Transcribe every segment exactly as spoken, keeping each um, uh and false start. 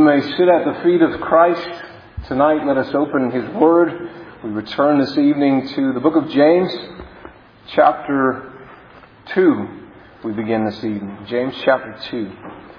may sit at the feet of Christ. Tonight, let us open His Word. We return this evening to the book of James, chapter two. We begin this evening. James chapter two.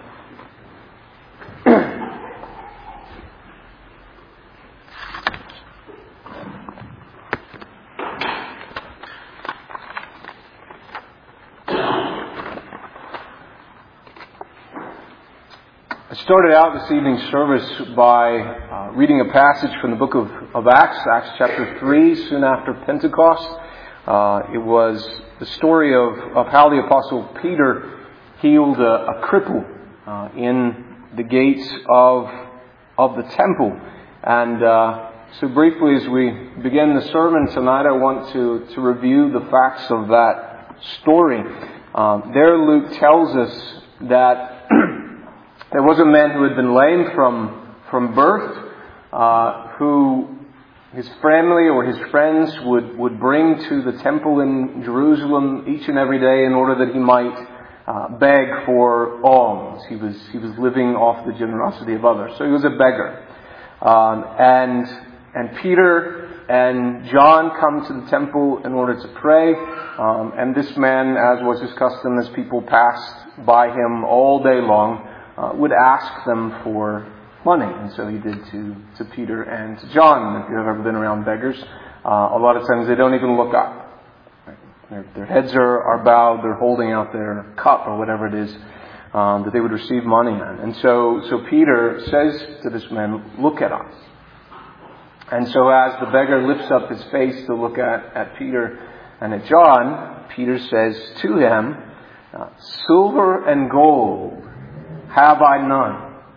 I started out this evening's service by uh, reading a passage from the book of, of Acts, Acts chapter three, soon after Pentecost. Uh, it was the story of, of how the Apostle Peter healed a, a cripple uh, in the gates of, of the temple. And uh, so briefly as we begin the sermon tonight, I want to, to review the facts of that story. Um, there Luke tells us that there was a man who had been lame from from birth, uh, who his family or his friends would, would bring to the temple in Jerusalem each and every day in order that he might uh, beg for alms. He was he was living off the generosity of others, so he was a beggar. Um, and and Peter and John come to the temple in order to pray. Um, and this man, as was his custom, as people passed by him all day long, Uh, would ask them for money. And so he did to, to Peter and to John. If you've ever been around beggars, uh, a lot of times they don't even look up. Right? Their, their heads are, are bowed, they're holding out their cup or whatever it is um, that they would receive money in. And so, so Peter says to this man, "Look at us." And so as the beggar lifts up his face to look at, at Peter and at John, Peter says to him, "Silver and gold have I none,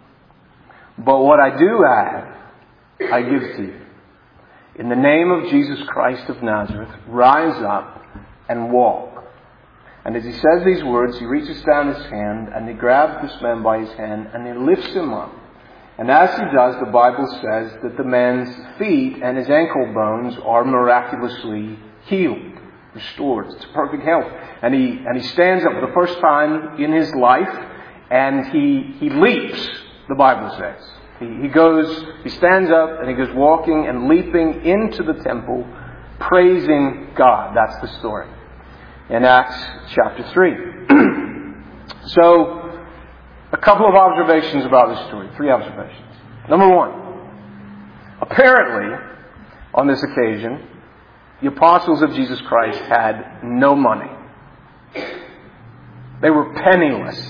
but what I do have, I give to you. In the name of Jesus Christ of Nazareth, rise up and walk." And as he says these words, he reaches down his hand and he grabs this man by his hand and he lifts him up. And as he does, the Bible says that the man's feet and his ankle bones are miraculously healed, restored to perfect health. And he, and he stands up for the first time in his life. And he, he leaps, the Bible says. He, he goes, he stands up and he goes walking and leaping into the temple, praising God. That's the story in Acts chapter three. So, a couple of observations about this story. Three observations. Number one, apparently, on this occasion, the apostles of Jesus Christ had no money. They were penniless.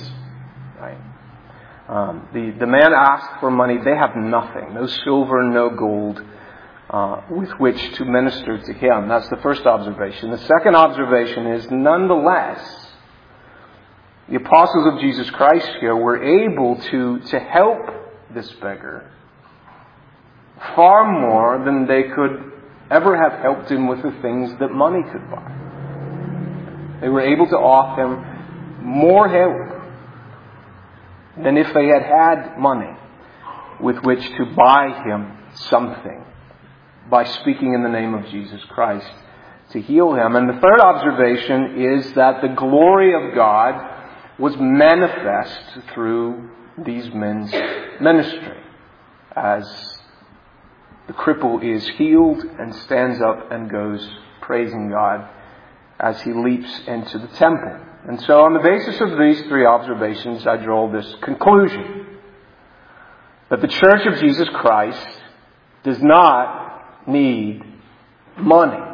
Um, the, the man asked for money. They have nothing. No silver, no gold uh, with which to minister to him. That's the first observation. The second observation is, nonetheless, the apostles of Jesus Christ here were able to, to help this beggar far more than they could ever have helped him with the things that money could buy. They were able to offer him more help than if they had had money with which to buy him something by speaking in the name of Jesus Christ to heal him. And the third observation is that the glory of God was manifest through these men's ministry as the cripple is healed and stands up and goes praising God as he leaps into the temple. And so on the basis of these three observations, I draw this conclusion: that the Church of Jesus Christ does not need money.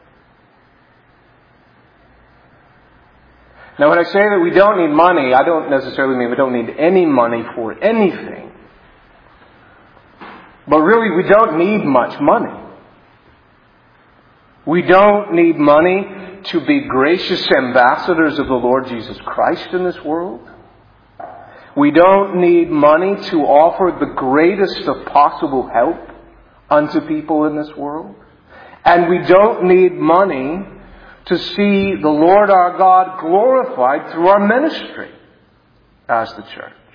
Now, when I say that we don't need money, I don't necessarily mean we don't need any money for anything. But really, we don't need much money. We don't need money to be gracious ambassadors of the Lord Jesus Christ in this world. We don't need money to offer the greatest of possible help unto people in this world. And we don't need money to see the Lord our God glorified through our ministry as the church.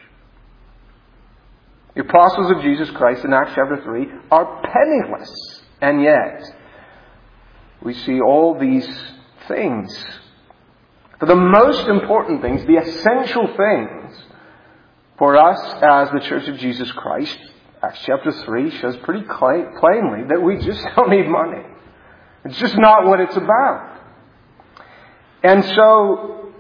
The apostles of Jesus Christ in Acts chapter three are penniless, and yet we see all these things. For the most important things, the essential things For us, as the Church of Jesus Christ, Acts chapter three shows pretty plainly that we just don't need money. It's just not what it's about. And so,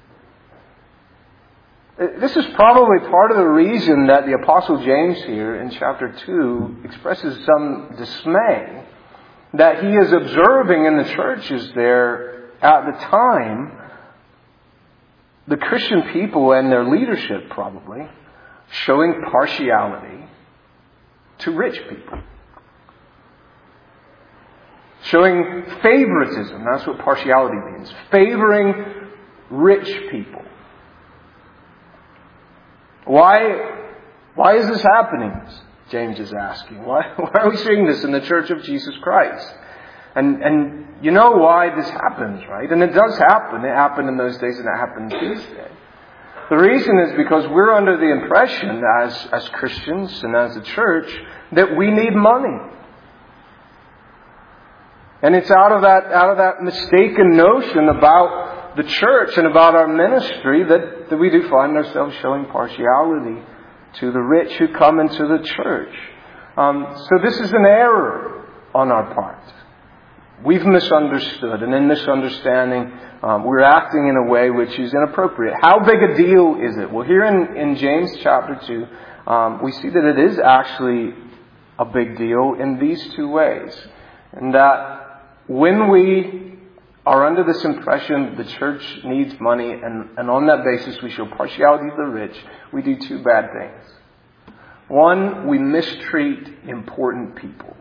this is probably part of the reason that the Apostle James here in chapter two expresses some dismay that he is observing in the churches there at the time, the Christian people and their leadership probably showing partiality to rich people. Showing favoritism. That's what partiality means. Favoring rich people. Why, why is this happening? James is asking. Why, why are we seeing this in the Church of Jesus Christ? And, and you know why this happens, right? And it does happen. It happened in those days and it happens these days. The reason is because we're under the impression as, as Christians and as a church that we need money. And it's out of that, out of that mistaken notion about the church and about our ministry that, that we do find ourselves showing partiality to the rich who come into the church. Um, so this is an error on our part. We've misunderstood, and in misunderstanding, um, we're acting in a way which is inappropriate. How big a deal is it? Well, here in, in James chapter two, um, we see that it is actually a big deal in these two ways. And that when we are under this impression that the church needs money, and, and on that basis we show partiality to the rich, we do two bad things. One, we mistreat important people.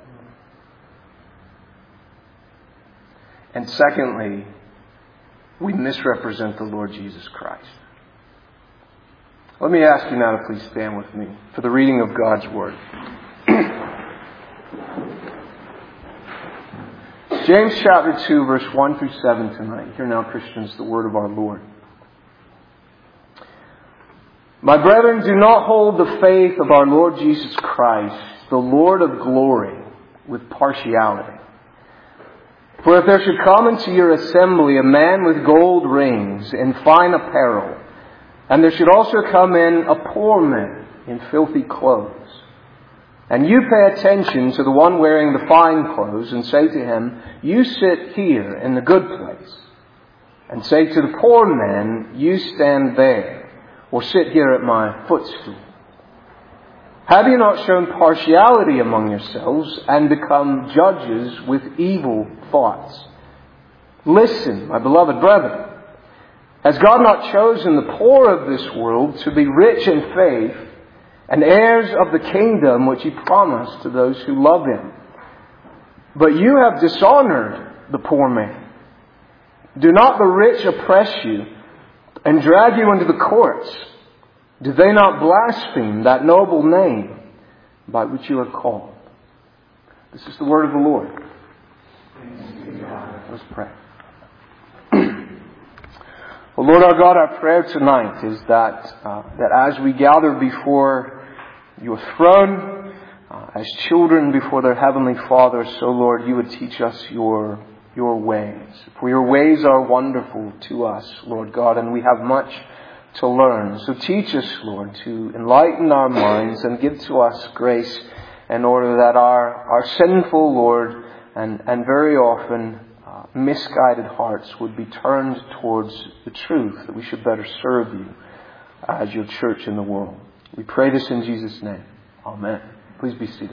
And secondly, we misrepresent the Lord Jesus Christ. Let me ask you now to please stand with me for the reading of God's Word. James chapter two, verse one through seven tonight. Hear now, Christians, the word of our Lord. My brethren, do not hold the faith of our Lord Jesus Christ, the Lord of glory, with partiality. For if there should come into your assembly a man with gold rings and fine apparel, and there should also come in a poor man in filthy clothes, and you pay attention to the one wearing the fine clothes and say to him, you sit here in the good place, and say to the poor man, you stand there, or sit here at my footstool. Have you not shown partiality among yourselves and become judges with evil thoughts? Listen, my beloved brethren, has God not chosen the poor of this world to be rich in faith and heirs of the kingdom which He promised to those who love Him? But you have dishonored the poor man. Do not the rich oppress you and drag you into the courts? Do they not blaspheme that noble name by which you are called? This is the word of the Lord. Let's pray. Well, Lord our God, our prayer tonight is that uh, that as we gather before your throne, uh, as children before their Heavenly Father, so Lord, you would teach us your your ways. For your ways are wonderful to us, Lord God, and we have much to learn. So teach us, Lord, to enlighten our minds and give to us grace in order that our, our sinful, Lord, and, and very often uh, misguided hearts would be turned towards the truth, that we should better serve you as your church in the world. We pray this in Jesus' name. Amen. Please be seated.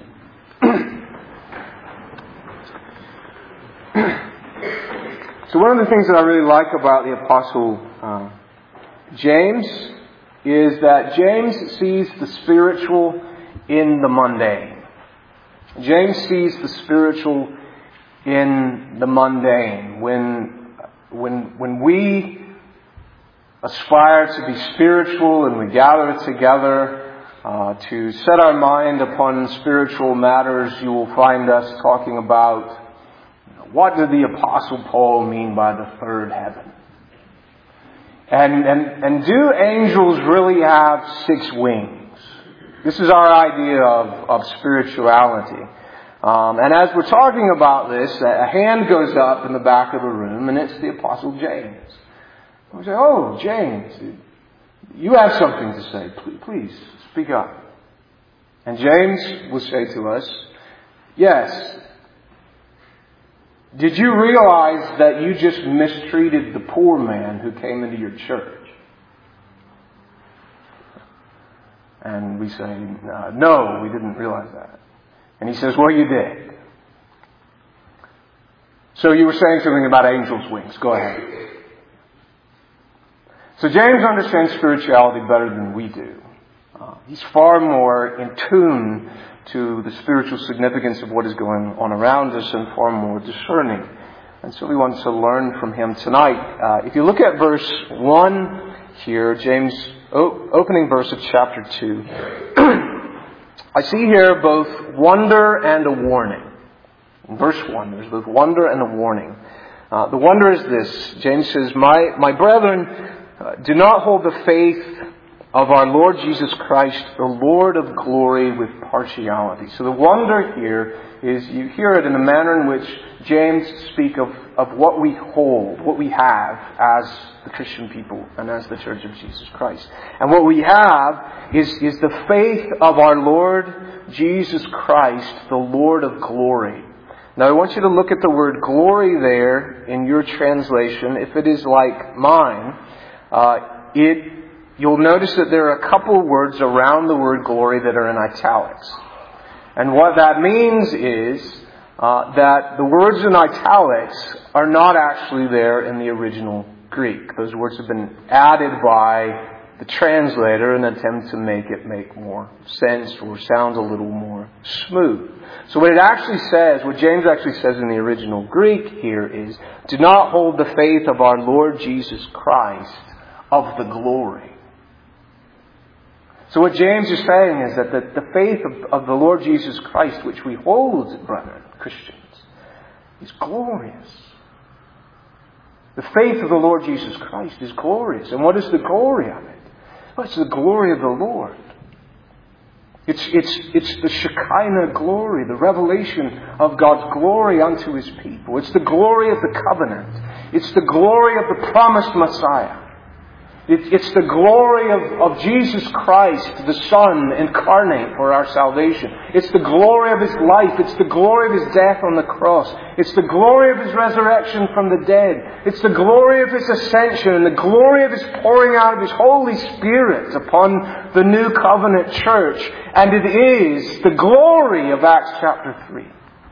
So one of the things that I really like about the Apostle uh, James is that James sees the spiritual in the mundane. James sees the spiritual in the mundane. When, when, when we aspire to be spiritual and we gather together uh, to set our mind upon spiritual matters, you will find us talking about, what did the Apostle Paul mean by the third heaven? And, and, and do angels really have six wings? This is our idea of, of spirituality. Um, and as we're talking about this, a hand goes up in the back of the room, and it's the Apostle James. We say, oh, James, You have something to say. Please, speak up. And James will say to us, yes, did you realize that you just mistreated the poor man who came into your church? And we say, uh, no, we didn't realize that. And he says, well, you did. So you were saying something about angels' wings. Go ahead. So James understands spirituality better than we do. Uh, he's far more in tune to the spiritual significance of what is going on around us and far more discerning. And so we want to learn from him tonight. Uh, if you look at verse one here, James, o- opening verse of chapter two, I see here both wonder and a warning. In verse one, there's both wonder and a warning. Uh, the wonder is this. James says, My, my brethren, uh, do not hold the faith of our Lord Jesus Christ, the Lord of glory, with partiality. So the wonder here is you hear it in a manner in which James speaks of, of what we hold, what we have as the Christian people and as the Church of Jesus Christ. And what we have is, is the faith of our Lord Jesus Christ, the Lord of glory. Now I want you to look at the word glory there in your translation. If it is like mine, uh, it you'll notice that there are a couple words around the word glory that are in italics. And what that means is uh, that the words in italics are not actually there in the original Greek. Those words have been added by the translator in an attempt to make it make more sense or sound a little more smooth. So what it actually says, what James actually says in the original Greek here is, do not hold the faith of our Lord Jesus Christ of the glory. So what James is saying is that the, the faith of, of the Lord Jesus Christ, which we hold, brethren, Christians, is glorious. The faith of the Lord Jesus Christ is glorious. And what is the glory of it? Well, it's the glory of the Lord. It's, it's, it's the Shekinah glory, the revelation of God's glory unto His people. It's the glory of the covenant. It's the glory of the promised Messiah. It's the glory of, of Jesus Christ, the Son, incarnate for our salvation. It's the glory of His life. It's the glory of His death on the cross. It's the glory of His resurrection from the dead. It's the glory of His ascension and the glory of His pouring out of His Holy Spirit upon the new covenant church. And it is the glory of Acts chapter three.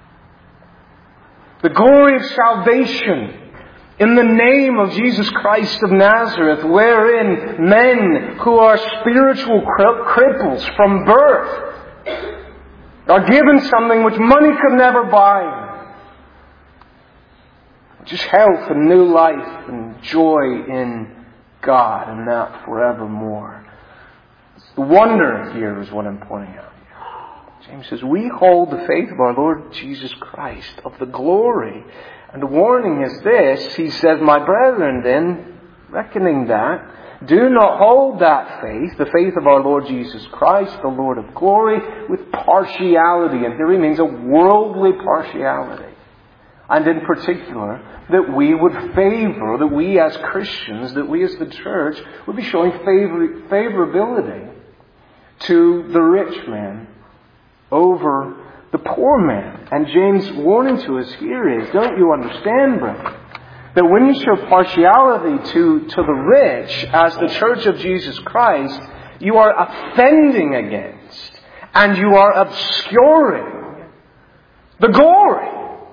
The glory of salvation in the name of Jesus Christ of Nazareth, wherein men who are spiritual cripples from birth are given something which money could never buy, which is health and new life and joy in God, and that forevermore. The wonder here is what I'm pointing out. James says, we hold the faith of our Lord Jesus Christ, of the glory. And the warning is this. He says, my brethren, then, reckoning that, do not hold that faith, the faith of our Lord Jesus Christ, the Lord of glory, with partiality. And here he means a worldly partiality. And in particular, that we would favor, that we as Christians, that we as the church, would be showing favor, favorability to the rich man over the poor man. And James' warning to us here is, don't you understand, brethren, that when you show partiality to, to the rich as the church of Jesus Christ, you are offending against and you are obscuring the glory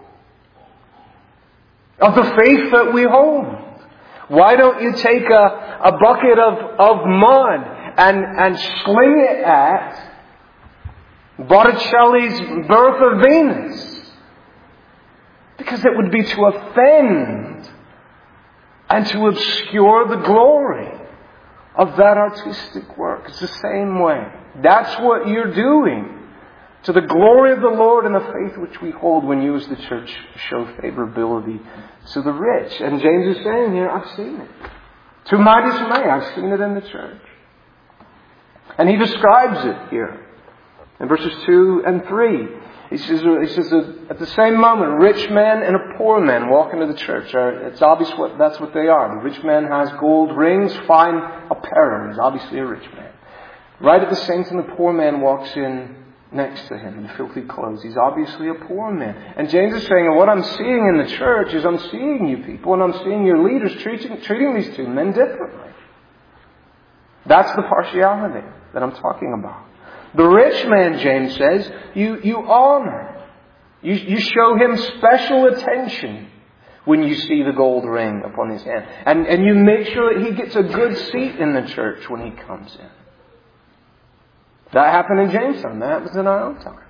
of the faith that we hold. Why don't you take a, a bucket of, of mud and, and sling it at Botticelli's Birth of Venus? Because it would be to offend and to obscure the glory of that artistic work. It's the same way. That's what you're doing to the glory of the Lord and the faith which we hold when you as the church show favorability to the rich. And James is saying here, I've seen it. To my dismay, I've seen it in the church. And he describes it here in verses two and three. He says, he says at the same moment, a rich man and a poor man walk into the church. It's obvious what that's what they are. The rich man has gold rings, fine apparel. He's obviously a rich man. Right at the same time, the poor man walks in next to him in filthy clothes. He's obviously a poor man. And James is saying, what I'm seeing in the church is I'm seeing you people and I'm seeing your leaders treating, treating these two men differently. That's the partiality that I'm talking about. The rich man, James says, you, you honor. You, you show him special attention when you see the gold ring upon his hand. And, and you make sure that he gets a good seat in the church when he comes in. That happened in James' time. That happens in our own time.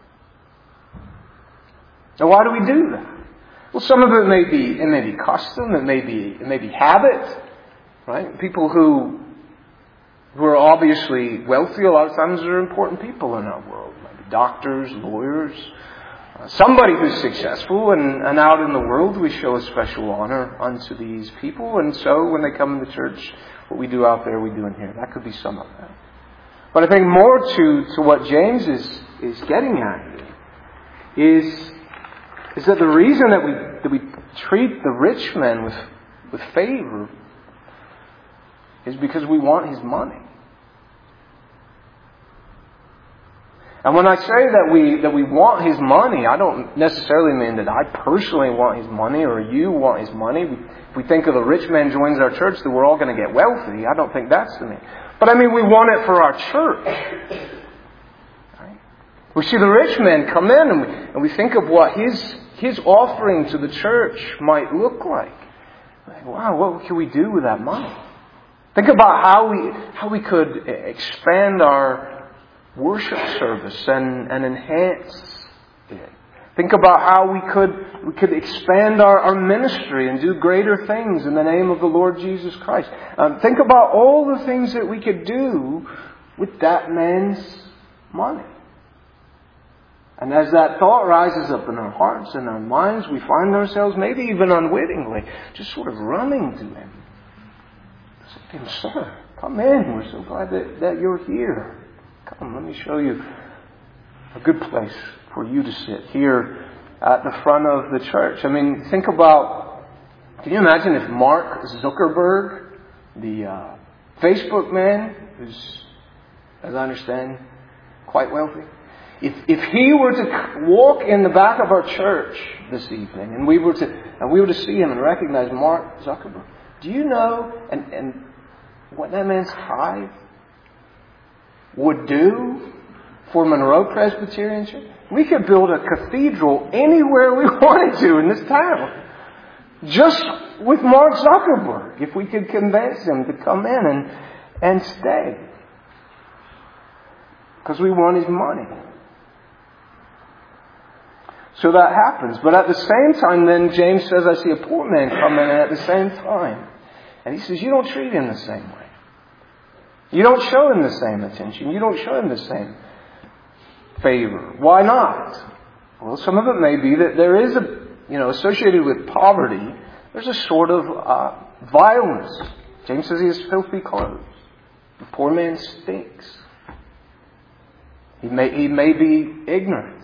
Now why do we do that? Well, some of it may be, it may be custom, it may be, it may be habit. Right? People who who are obviously wealthy, a lot of times are important people in our world. Maybe doctors, lawyers, uh, somebody who's successful, and, and out in the world we show a special honor unto these people. And so when they come into church, what we do out there, we do in here. That could be some of that. But I think more to, to what James is, is getting at here is, is that the reason that we, that we treat the rich man with, with favor is because we want his money. And when I say that we that we want his money, I don't necessarily mean that I personally want his money or you want his money. We, if we think of the rich man joins our church, that we're all going to get wealthy. I don't think that's the mean. But I mean, we want it for our church. Right? We see the rich man come in and we, and we think of what his his offering to the church might look like. Like, wow, what can we do with that money? Think about how we how we could expand our worship service and, and enhance it. Think about how we could we could expand our, our ministry and do greater things in the name of the Lord Jesus Christ. Um, think about all the things that we could do with that man's money. And as that thought rises up in our hearts and our minds, we find ourselves, maybe even unwittingly, just sort of running to him. Saying, sir, come in. We're so glad that, that you're here. Come, let me show you a good place for you to sit here at the front of the church. I mean, think about, can you imagine if Mark Zuckerberg, the uh, Facebook man, who's, as I understand, quite wealthy, if if he were to walk in the back of our church this evening and we were to and we were to see him and recognize Mark Zuckerberg, do you know and, and what that man's tithe would do for Monroe Presbyterian Church? We could build a cathedral anywhere we wanted to in this town. Just with Mark Zuckerberg, if we could convince him to come in and, and stay. Because we want his money. So that happens. But at the same time, then, James says, I see a poor man come in at the same time. And he says, you don't treat him the same way. You don't show him the same attention. You don't show him the same favor. Why not? Well, some of it may be that there is a, you know, associated with poverty, there's a sort of uh, violence. James says he has filthy clothes. The poor man stinks. He may, he may be ignorant.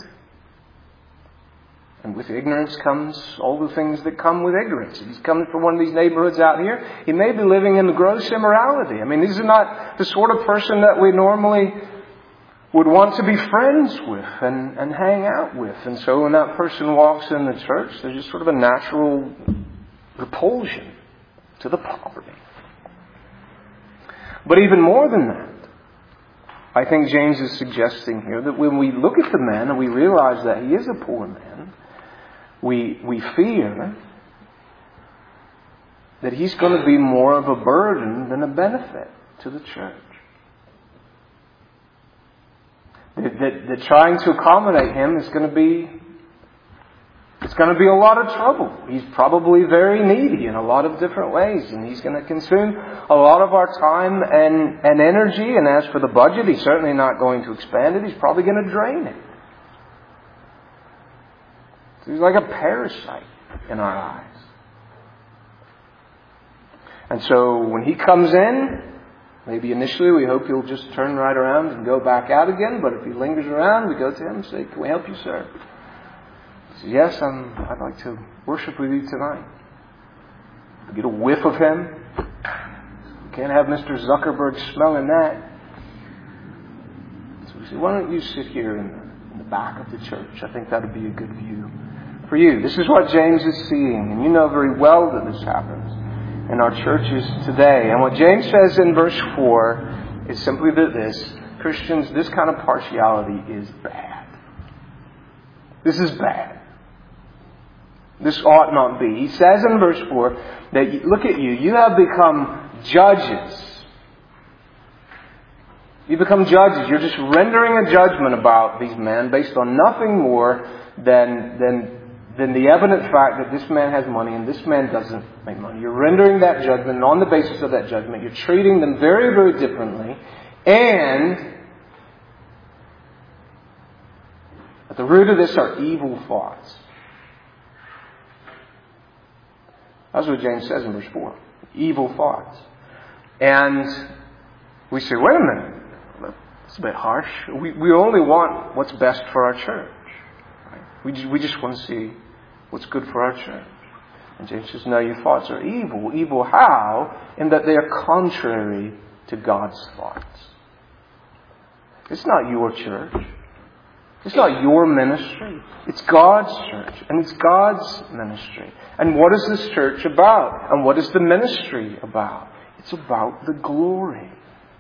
And with ignorance comes all the things that come with ignorance. If he's coming from one of these neighborhoods out here, he may be living in gross immorality. I mean, these are not the sort of person that we normally would want to be friends with and, and hang out with. And so when that person walks in the church, there's just sort of a natural repulsion to the poverty. But even more than that, I think James is suggesting here that when we look at the man and we realize that he is a poor man, we we fear that he's going to be more of a burden than a benefit to the church. That, that, that trying to accommodate him is going to be it's going to be a lot of trouble. He's probably very needy in a lot of different ways, and he's going to consume a lot of our time and, and energy. And as for the budget, he's certainly not going to expand it. He's probably going to drain it. So he's like a parasite in our eyes. And so when he comes in, maybe initially we hope he'll just turn right around and go back out again. But if he lingers around, we go to him and say, can we help you, sir? He says, yes, I'm, I'd like to worship with you tonight. Get a whiff of him. Can't have Mister Zuckerberg smelling that. So we say, why don't you sit here in the, in the back of the church? I think that would be a good view for you. This is what James is seeing. And you know very well that this happens in our churches today. And what James says in verse four is simply this. Christians, this kind of partiality is bad. This is bad. This ought not be. He says in verse four that, look at you, you have become judges. You become judges. You're just rendering a judgment about these men based on nothing more than, than, than the evident fact that this man has money and this man doesn't make money. You're rendering that judgment, and on the basis of that judgment, you're treating them very, very differently. And at the root of this are evil thoughts. That's what James says in verse four. Evil thoughts. And we say, wait a minute. That's a bit harsh. We, we only want what's best for our church. Right? We, just, we just want to see what's good for our church. And James says, no, your thoughts are evil. Evil how? In that they are contrary to God's thoughts. It's not your church. It's not your ministry. It's God's church. And it's God's ministry. And what is this church about? And what is the ministry about? It's about the glory.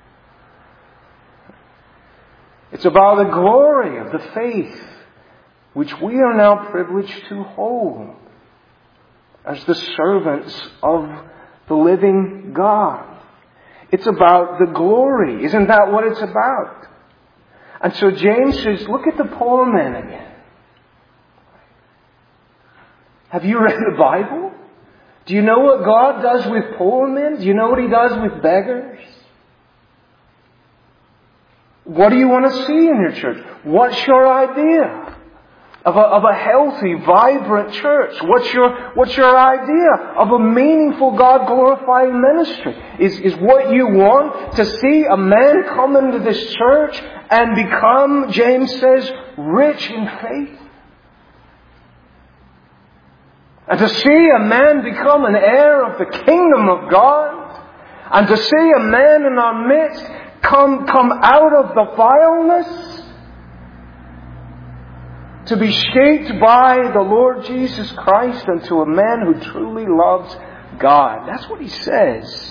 It's about the glory of the faith which we are now privileged to hold as the servants of the living God. It's about the glory. Isn't that what it's about? And so James says, look at the poor man again. Have you read the Bible? Do you know what God does with poor men? Do you know what He does with beggars? What do you want to see in your church? What's your idea of a, of a healthy, vibrant church? What's your, what's your idea of a meaningful, God-glorifying ministry? Is, is what you want to see a man come into this church and become, James says, rich in faith? And to see a man become an heir of the kingdom of God? And to see a man in our midst come, come out of the vileness to be shaped by the Lord Jesus Christ into a man who truly loves God? That's what he says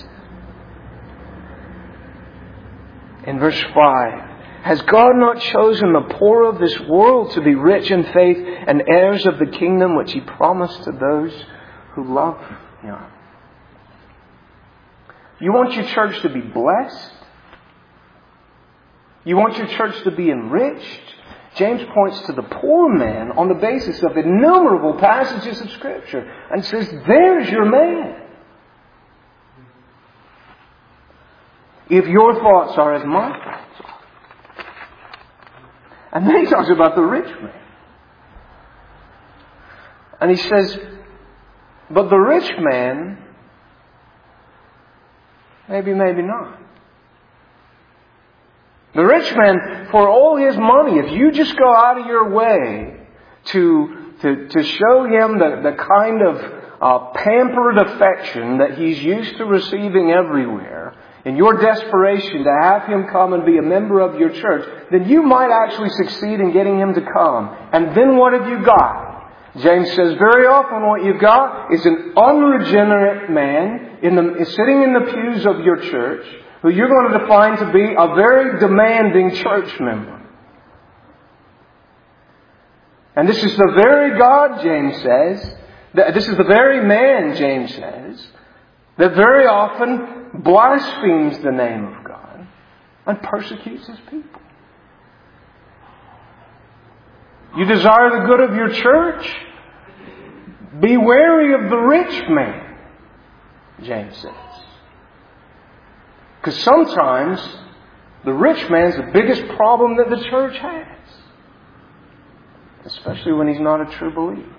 in verse five. Has God not chosen the poor of this world to be rich in faith and heirs of the kingdom which He promised to those who love Him? You want your church to be blessed? You want your church to be enriched? James points to the poor man on the basis of innumerable passages of Scripture and says, there's your man. If your thoughts are as my thoughts are. And then he talks about the rich man. And he says, but the rich man, maybe, maybe not. The rich man, for all his money, if you just go out of your way to, to, to show him the, the kind of uh, pampered affection that he's used to receiving everywhere, in your desperation to have him come and be a member of your church, then you might actually succeed in getting him to come. And then what have you got? James says very often what you've got is an unregenerate man in the, sitting in the pews of your church who you're going to define to be a very demanding church member. And this is the very God, James says, that this is the very man, James says, that very often blasphemes the name of God and persecutes His people. You desire the good of your church? Be wary of the rich man, James says. Because sometimes the rich man's the biggest problem that the church has. Especially when he's not a true believer.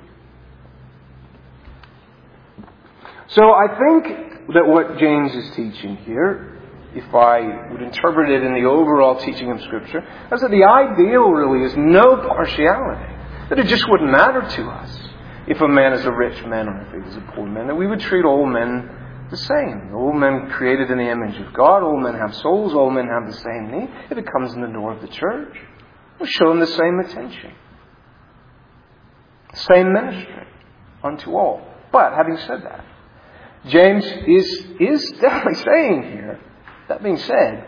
So I think that what James is teaching here, if I would interpret it in the overall teaching of Scripture, is that the ideal really is no partiality. That it just wouldn't matter to us if a man is a rich man or if he is a poor man. That we would treat all men the same. All men created in the image of God. All men have souls. All men have the same need. If it comes in the door of the church, we'll show them the same attention. Same ministry unto all. But having said that, James is, is definitely saying here, that being said,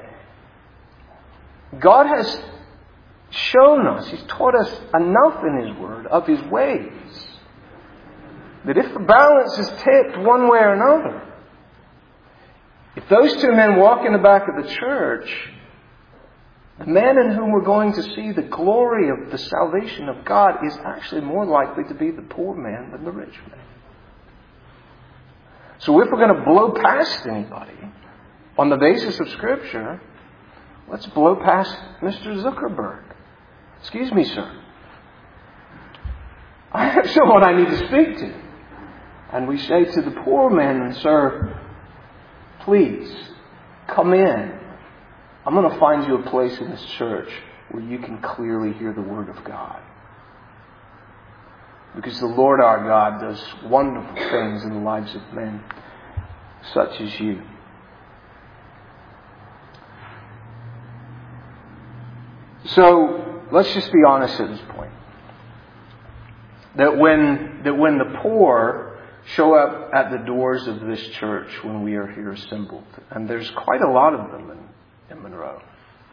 God has shown us, He's taught us enough in His Word of His ways, that if the balance is tipped one way or another, if those two men walk in the back of the church, the man in whom we're going to see the glory of the salvation of God is actually more likely to be the poor man than the rich man. So if we're going to blow past anybody on the basis of Scripture, let's blow past Mister Zuckerberg. Excuse me, sir. I have someone I need to speak to. And we say to the poor man, sir, please, come in. I'm going to find you a place in this church where you can clearly hear the Word of God. Because the Lord our God does wonderful things in the lives of men such as you. So, let's just be honest at this point. That when, that when the poor show up at the doors of this church when we are here assembled, and there's quite a lot of them in, in Monroe,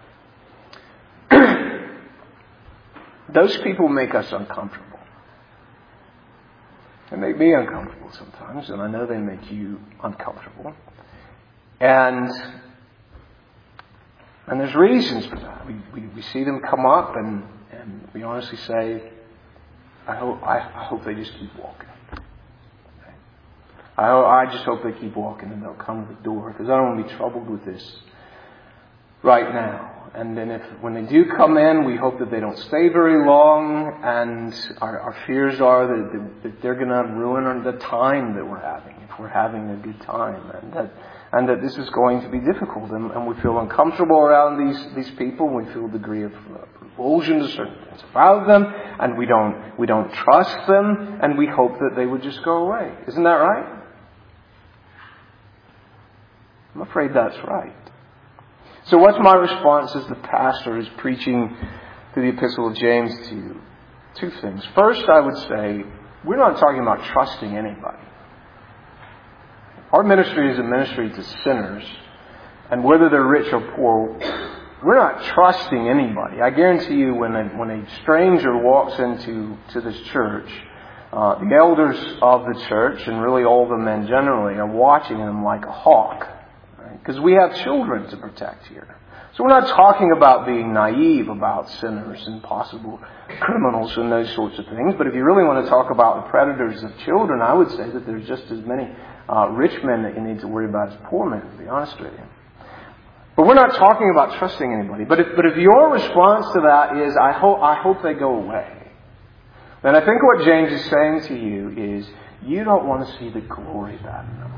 those people make us uncomfortable. They make me uncomfortable sometimes, and I know they make you uncomfortable. And and there's reasons for that. We we, we see them come up, and, and we honestly say, I hope I, I hope they just keep walking. Okay? I I just hope they keep walking and they'll come to the door, because I don't want to be troubled with this right now. And then if when they do come in, we hope that they don't stay very long. And our, our fears are that, that they're going to ruin the time that we're having, if we're having a good time. And that and that this is going to be difficult. And, and we feel uncomfortable around these, these people. We feel a degree of uh, revulsion to certain things about them. And we don't, we don't trust them. And we hope that they would just go away. Isn't that right? I'm afraid that's right. So what's my response as the pastor who's preaching to the Epistle of James to you? Two things. First, I would say, we're not talking about trusting anybody. Our ministry is a ministry to sinners. And whether they're rich or poor, we're not trusting anybody. I guarantee you when a, when a stranger walks into to this church, uh, the elders of the church, and really all the men generally, are watching them like a hawk. Because we have children to protect here. So we're not talking about being naive about sinners and possible criminals and those sorts of things. But if you really want to talk about the predators of children, I would say that there's just as many uh, rich men that you need to worry about as poor men, to be honest with you. But we're not talking about trusting anybody. But if, but if your response to that is, I hope, I hope they go away, then I think what James is saying to you is, you don't want to see the glory bad enough.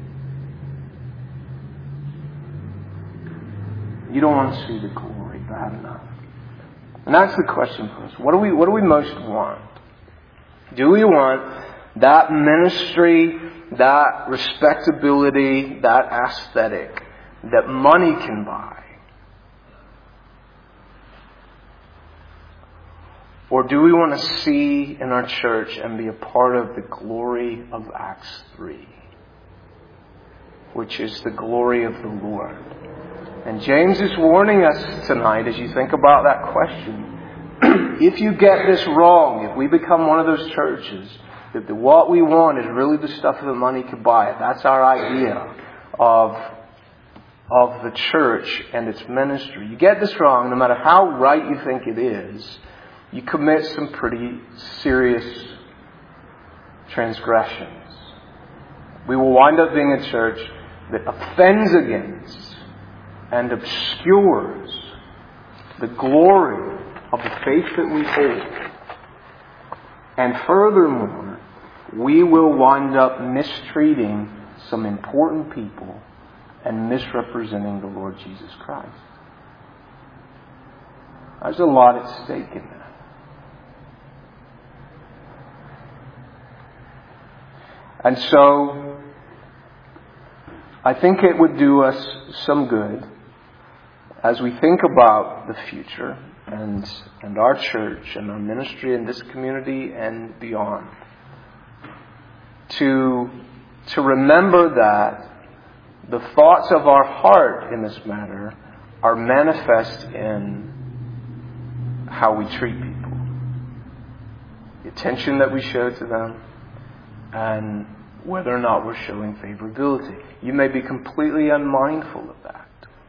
You don't want to see the glory bad enough. And that's the question for us. What do we, what do we most want? Do we want that ministry, that respectability, that aesthetic that money can buy? Or do we want to see in our church and be a part of the glory of Acts three, which is the glory of the Lord? And James is warning us tonight as you think about that question. If you get this wrong, if we become one of those churches, that the, what we want is really the stuff that money could buy, if that's our idea of, of the church and its ministry, you get this wrong, no matter how right you think it is, you commit some pretty serious transgressions. We will wind up being a church that offends against and obscures the glory of the faith that we hold. And furthermore, we will wind up mistreating some important people and misrepresenting the Lord Jesus Christ. There's a lot at stake in that. And so, I think it would do us some good as we think about the future and, and our church and our ministry in this community and beyond, to, to remember that the thoughts of our heart in this matter are manifest in how we treat people, the attention that we show to them, and whether or not we're showing favorability. You may be completely unmindful of that.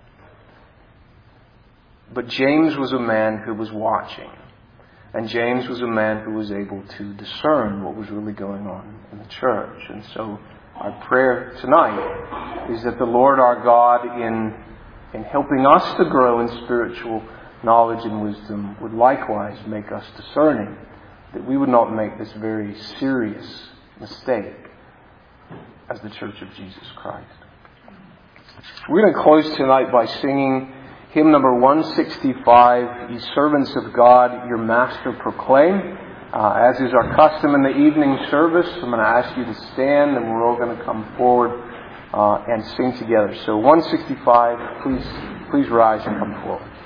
But James was a man who was watching. And James was a man who was able to discern what was really going on in the church. And so our prayer tonight is that the Lord our God, in, in helping us to grow in spiritual knowledge and wisdom, would likewise make us discerning, that we would not make this very serious mistake as the Church of Jesus Christ. We're going to close tonight by singing hymn number one sixty-five, Ye Servants of God, Your Master Proclaim. Uh, as is our custom in the evening service, I'm going to ask you to stand and we're all going to come forward uh, and sing together. So one sixty-five, please, please rise and come forward.